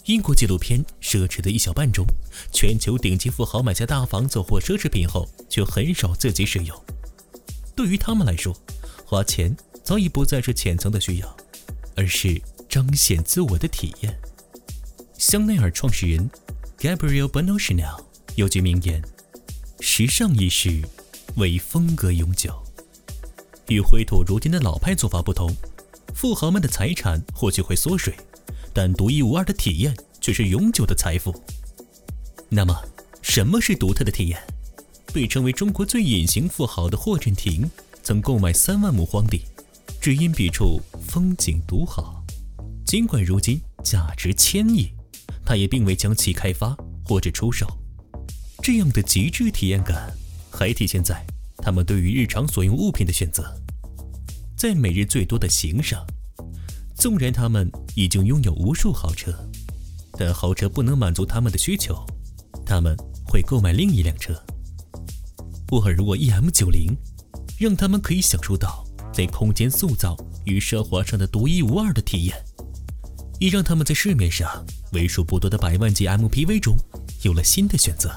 英国纪录片奢侈的1小半中，全球顶级富豪买下大房子或奢侈品后，却很少自己使用。对于他们来说，花钱早已不再是浅层的需要，而是彰显自我的体验。香奈儿创始人 Gabriel Bernal Chanel 有句名言：时尚一时，为风格永久。与灰土如金的老派做法不同，富豪们的财产或许会缩水，但独一无二的体验却是永久的财富。那么，什么是独特的体验？被称为中国最隐形富豪的霍震霆曾购买3万亩荒地，只因彼处风景独好。尽管如今价值1000亿，他也并未将其开发或者出售。这样的极致体验感还体现在他们对于日常所用物品的选择。在每日最多的行上，纵然他们已经拥有无数豪车，但豪车不能满足他们的需求，他们会购买另一辆车。沃尔沃 EM90 让他们可以享受到在空间塑造与奢华上的独一无二的体验，也让他们在市面上为数不多的100万级 MPV 中有了新的选择。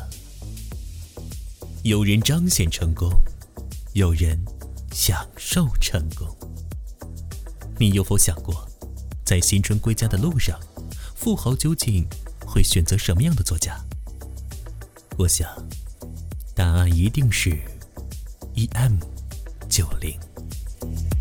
有人彰显成功，有人享受成功。你有否想过，在新春归家的路上，富豪究竟会选择什么样的座驾？我想，答案一定是 EM90。